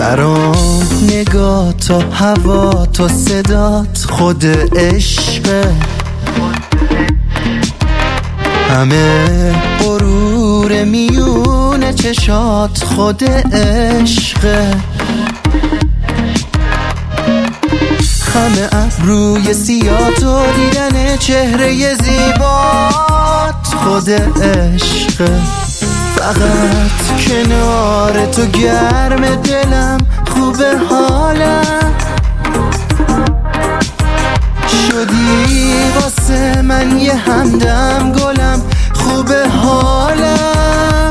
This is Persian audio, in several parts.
برام نگاه تو، هوا تو، صدات خود عشقه. همه غرور میون چشات خود عشقه. همه ابروی سیاه تو، دیدن چهره زیبات خود عشقه. فقط کنار تو گرم دلم، خوبه حالم. شدی واسه من یه همدم گلم، خوبه حالم.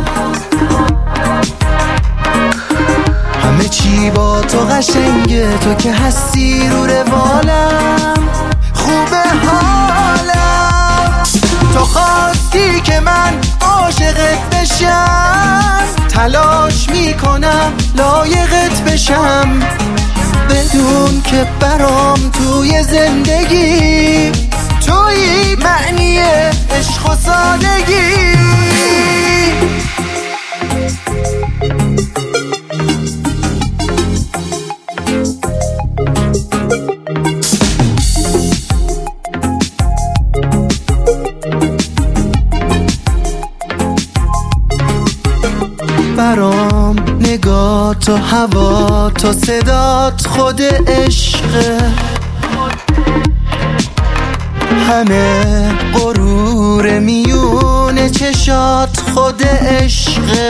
همه چی با تو قشنگه، تو که هستی رو روالم، خوبه حالم. تو خواستی که من عاشقت بشم، تلاش میکنم لایقت بشم. بدون که برام توی زندگی توی معنی عشق و سادگی. برام نگاه تو، هوا تو، صدات خود عشقه. همه غرور میون چشات خود عشقه.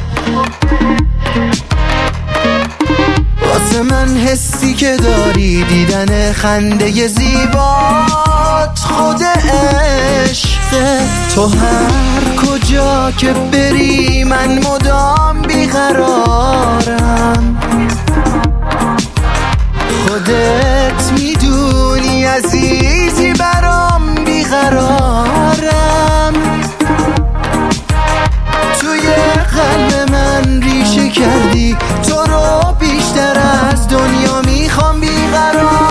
واسه من حسی که داری، دیدن خنده زیبات خود عشقه. تو هر کجا که بری من مدام بیقرارم. خودت میدونی عزیزی برام بیقرارم. توی قلب من ریشه کردی، تو رو بیشتر از دنیا میخوام بیقرارم.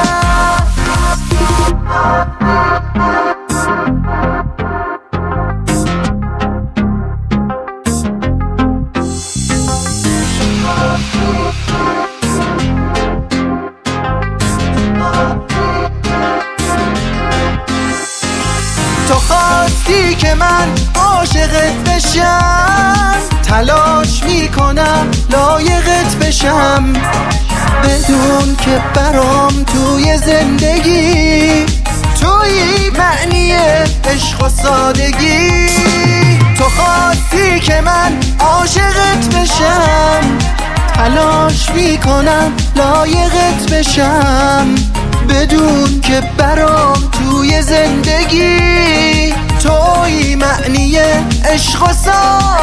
تو خواستی که من عاشقت بشم، تلاش میکنم لایقت بشم. بدون که برام توی زندگی توی معنی عشق و سادگی. تو خواستی که من عاشقت بشم، تلاش میکنم لایقت بشم. بدون که برام توی زندگی توی معنی عشق و سادگی.